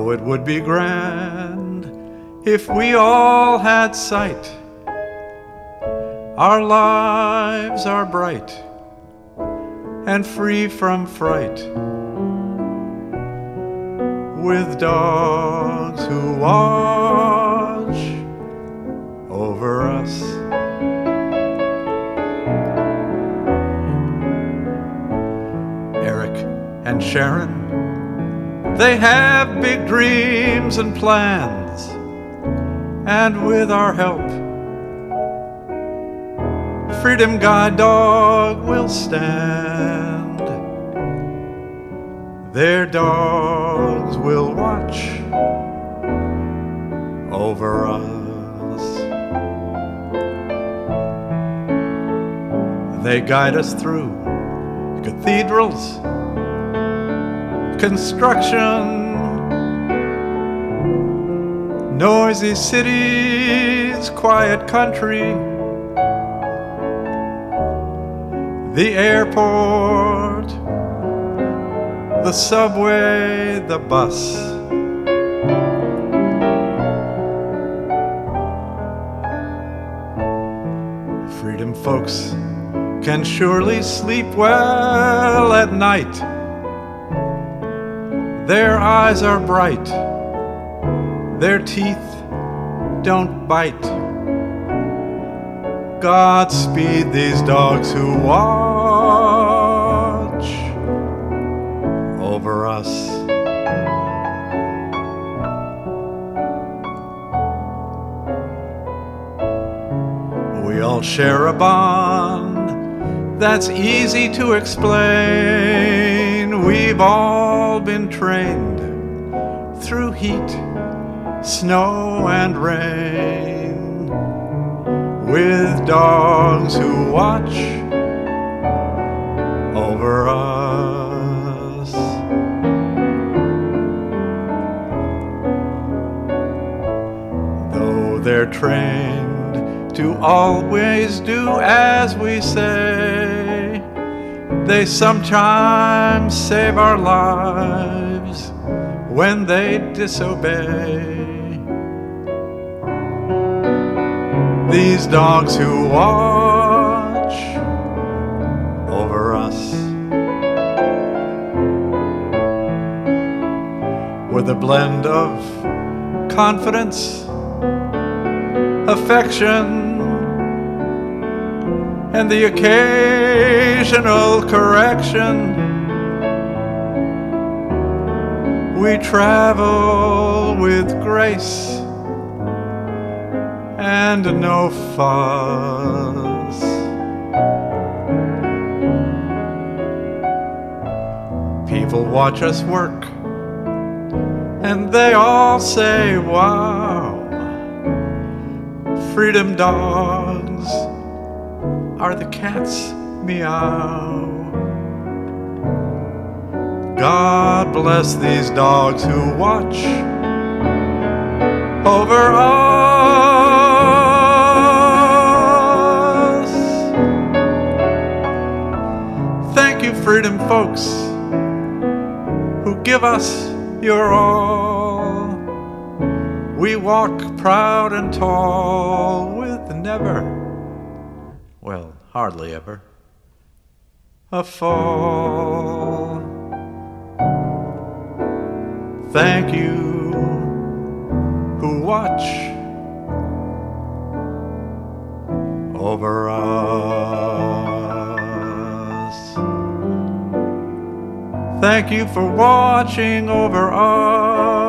Oh, it would be grand if we all had sight. Our lives are bright and free from fright, with dogs who watch over us. Eric and Sharon, they have big dreams and plans, and with our help, Freedom Guide Dog will stand. Their dogs will watch over us. They guide us through cathedrals, construction, noisy cities, quiet country, the airport, the subway, the bus. Freedom folks can surely sleep well at night. Their eyes are bright, their teeth don't bite. Godspeed these dogs who watch over us. We all share a bond that's easy to explain. We've all been trained through heat, snow, and rain, with dogs who watch over us. Though they're trained to always do as we say, they sometimes save our lives when they disobey. These dogs who watch over us, with a blend of confidence, affection, and the occasional correction, we travel with grace and no fuss. People watch us work, and they all say, wow, Freedom dogs are the cats meow. God bless these dogs who watch over us. Thank you, Freedom folks, who give us your all. We walk proud and tall with never, well, hardly ever, a fall. Thank you who watch over us. Thank you for watching over us.